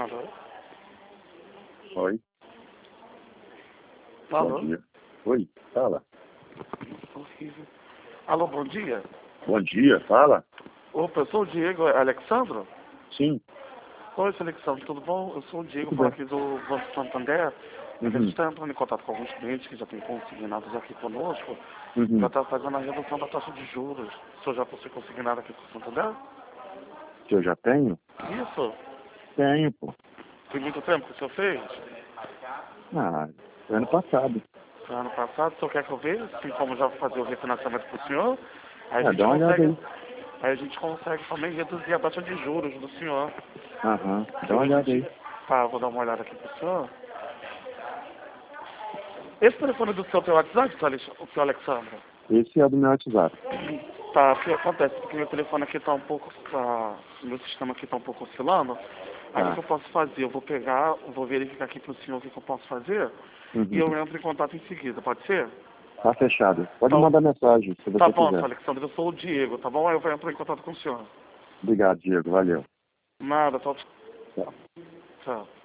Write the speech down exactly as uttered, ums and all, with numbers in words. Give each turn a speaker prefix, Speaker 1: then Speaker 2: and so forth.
Speaker 1: Alô?
Speaker 2: Oi,
Speaker 1: Alô?
Speaker 2: bom dia. Oi, fala.
Speaker 1: Horrível. Alô, bom dia.
Speaker 2: Bom dia, fala.
Speaker 1: Opa, eu sou o Diego Alexandro.
Speaker 2: Sim.
Speaker 1: Oi, seu Alexandro, tudo bom? Eu sou o Diego,
Speaker 2: Tudo
Speaker 1: falo
Speaker 2: bem.
Speaker 1: aqui do Banco Santander. A gente
Speaker 2: Uhum.
Speaker 1: está entrando em contato com alguns clientes que já têm consignados aqui conosco.
Speaker 2: Uhum.
Speaker 1: Já está fazendo a redução da taxa de juros. O senhor já possui consignado aqui com o Santander?
Speaker 2: Que eu já tenho?
Speaker 1: Isso.
Speaker 2: Tenho, pô.
Speaker 1: Tem muito tempo que o senhor fez?
Speaker 2: Ah, ano passado.
Speaker 1: Foi ano passado, o senhor quer que eu veja? Assim como já fazer o refinanciamento para o senhor? Aí a
Speaker 2: Ah,
Speaker 1: gente
Speaker 2: dá uma olhada
Speaker 1: consegue.
Speaker 2: aí.
Speaker 1: Aí a gente consegue também reduzir a taxa de juros do senhor.
Speaker 2: Aham,
Speaker 1: Que
Speaker 2: dá uma
Speaker 1: hoje em
Speaker 2: olhada aí.
Speaker 1: dia. Tá, vou dar uma olhada aqui pro senhor. Esse telefone do senhor tem o WhatsApp, seu Alex- o seu Alexandre?
Speaker 2: Esse é do meu WhatsApp.
Speaker 1: Tá, o que acontece? Porque meu telefone aqui tá um pouco. Tá, meu sistema aqui tá um pouco oscilando. Aí o que
Speaker 2: Tá.
Speaker 1: eu posso fazer? Eu vou pegar, vou verificar aqui pro senhor o que que eu posso fazer. E
Speaker 2: Uhum.
Speaker 1: eu entro em contato em seguida, pode ser?
Speaker 2: Tá fechado. Pode
Speaker 1: Tá,
Speaker 2: mandar mensagem, se
Speaker 1: tá
Speaker 2: você
Speaker 1: bom, seu
Speaker 2: quiser.
Speaker 1: Alexandre, eu sou o Diego, tá bom? Aí eu vou entrar em contato com o senhor.
Speaker 2: Obrigado, Diego. Valeu.
Speaker 1: Nada, tchau,
Speaker 2: Tchau.
Speaker 1: tchau.